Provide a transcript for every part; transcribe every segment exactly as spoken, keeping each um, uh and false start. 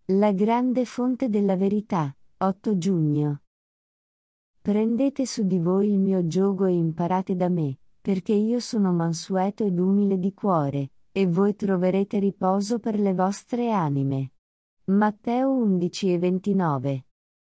La grande fonte della verità, otto giugno. Prendete su di voi il mio giogo e imparate da me, perché io sono mansueto ed umile di cuore, e voi troverete riposo per le vostre anime. Matteo undici e ventinove.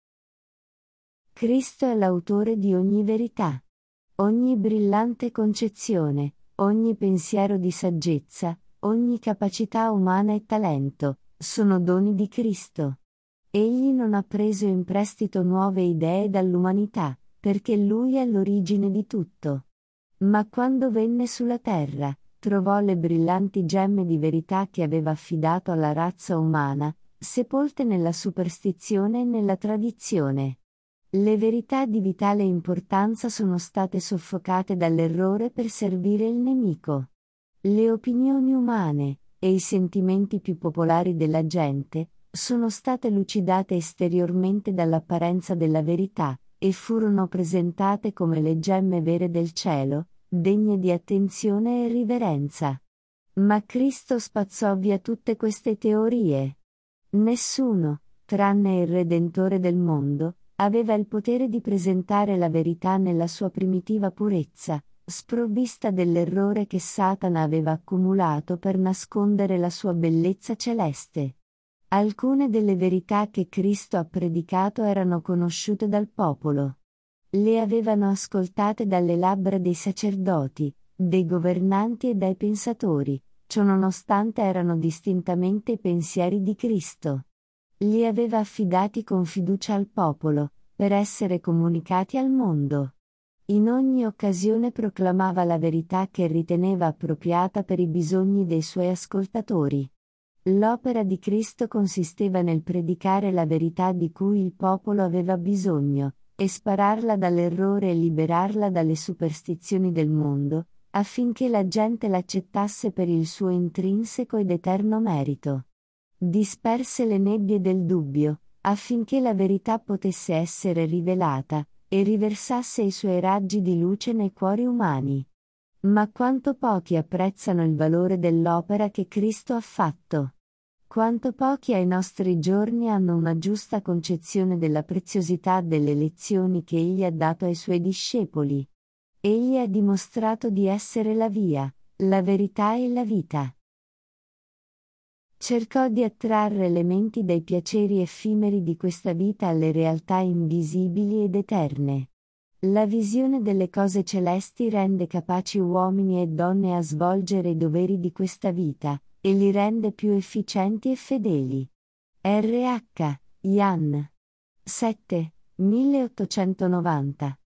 Cristo è l'autore di ogni verità. Ogni brillante concezione, ogni pensiero di saggezza, ogni capacità umana e talento, sono doni di Cristo. Egli non ha preso in prestito nuove idee dall'umanità, perché Lui è l'origine di tutto. Ma quando venne sulla terra, trovò le brillanti gemme di verità che aveva affidato alla razza umana, sepolte nella superstizione e nella tradizione. Le verità di vitale importanza sono state soffocate dall'errore per servire il nemico. Le opinioni umane, e i sentimenti più popolari della gente, sono state lucidate esteriormente dall'apparenza della verità, e furono presentate come le gemme vere del cielo, degne di attenzione e riverenza. Ma Cristo spazzò via tutte queste teorie. Nessuno, tranne il Redentore del mondo, aveva il potere di presentare la verità nella sua primitiva purezza, sprovvista dell'errore che Satana aveva accumulato per nascondere la sua bellezza celeste. Alcune delle verità che Cristo ha predicato erano conosciute dal popolo. Le avevano ascoltate dalle labbra dei sacerdoti, dei governanti e dai pensatori, ciononostante erano distintamente i pensieri di Cristo. Li aveva affidati con fiducia al popolo, per essere comunicati al mondo. In ogni occasione proclamava la verità che riteneva appropriata per i bisogni dei suoi ascoltatori. L'opera di Cristo consisteva nel predicare la verità di cui il popolo aveva bisogno, e spararla dall'errore e liberarla dalle superstizioni del mondo, affinché la gente l'accettasse per il suo intrinseco ed eterno merito. Disperse le nebbie del dubbio, affinché la verità potesse essere rivelata, e riversasse i suoi raggi di luce nei cuori umani. Ma quanto pochi apprezzano il valore dell'opera che Cristo ha fatto! Quanto pochi ai nostri giorni hanno una giusta concezione della preziosità delle lezioni che Egli ha dato ai Suoi discepoli. Egli ha dimostrato di essere la via, la verità e la vita. Cercò di attrarre le menti dai piaceri effimeri di questa vita alle realtà invisibili ed eterne. La visione delle cose celesti rende capaci uomini e donne a svolgere i doveri di questa vita, e li rende più efficienti e fedeli. R H. Jan. sette, milleottocentonovanta